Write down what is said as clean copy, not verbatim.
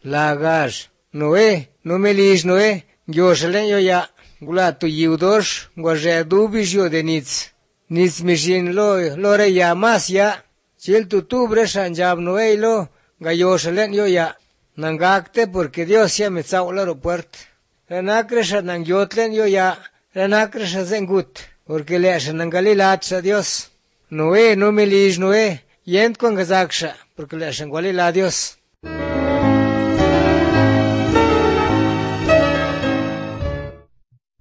lagar, Noé, no me lish Noé, gyoshalen yo ya, gula tu yiudosh, gwaje dubish yo de nits mishin lo re ya mas ya, chil tu breshan jab Noé lo, gayoshalen yo ya, nangakte porque Dios ya me tzao la aeropuerto. Renakresha nang yotlen yo ya, renakresha zengut, porque le asha nangalilat a Dios. Noé, no me lish Noé, yent con gazaksha, porque le asha la Dios.